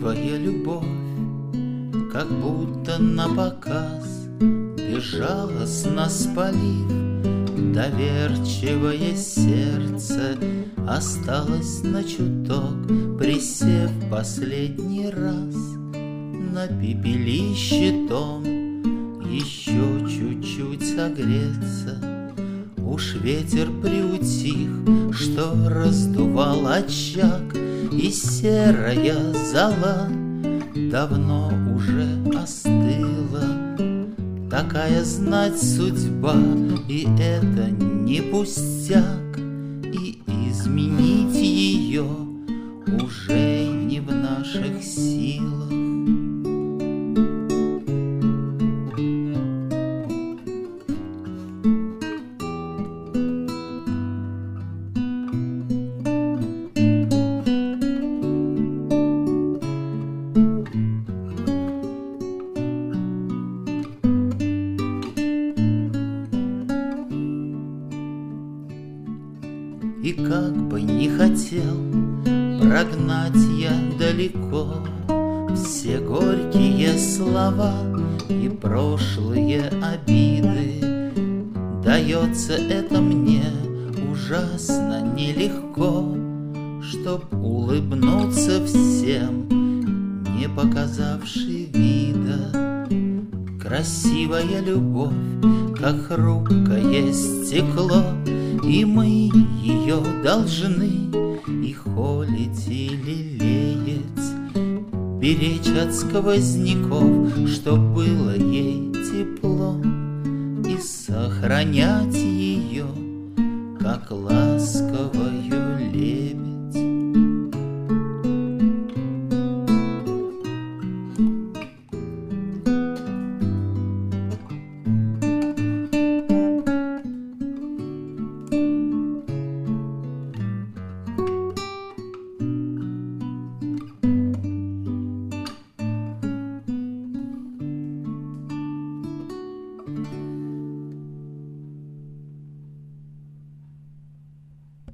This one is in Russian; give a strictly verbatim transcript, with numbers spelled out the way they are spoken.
красивая любовь, как будто на показ, безжалостно спалив, доверчивое сердце осталось на чуток, присев последний раз на пепелище том, еще чуть-чуть согреться. Уж ветер приутих, что раздувал очаг, и серая зола давно уже остыла. Такая знать судьба, и это не пустяк, и изменить ее уже не в наших силах. И как бы не хотел прогнать я далеко все горькие слова и прошлые обиды, дается это мне ужасно нелегко, чтоб улыбнуться всем, не показавши вида. Красивая любовь, как хрупкое стекло, и мы ее должны и холить, и лелеять, беречь от сквозняков, чтоб было ей тепло, и сохранять ее, как ласково